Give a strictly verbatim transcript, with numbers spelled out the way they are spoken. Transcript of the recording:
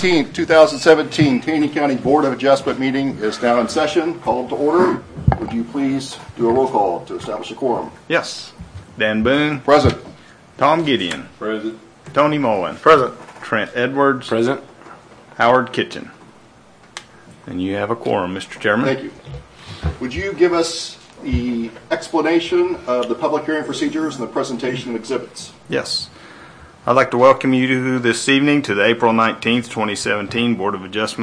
nineteenth, two thousand seventeen, Taney County Board of Adjustment meeting is now in session. Called to order. Would you please do a roll call to establish a quorum? Yes. Dan Boone. Present. Tom Gideon. Present. Tony Mullen. Present. Trent Edwards. Present. Howard Kitchen. And you have a quorum, Mister Chairman. Thank you. Would you give us the explanation of the public hearing procedures and the presentation of exhibits? Yes. I'd like to welcome you this evening to the April nineteenth, twenty seventeen Board of Adjustment